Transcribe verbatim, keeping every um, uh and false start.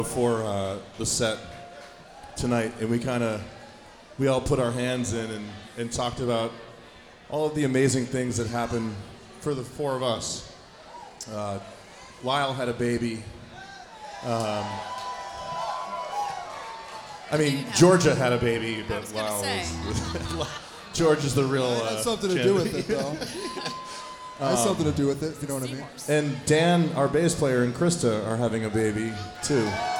before uh, the set tonight, and we kind of, we all put our hands in and, and talked about all of the amazing things that happened for the four of us. Uh, Lyle had a baby. Um, I mean, Georgia had a baby, but Lyle was... George is the real... Uh, It has something to do with it, though. It has something to do with it, if you know what I mean. And Dan, our bass player, and Krista are having a baby, too.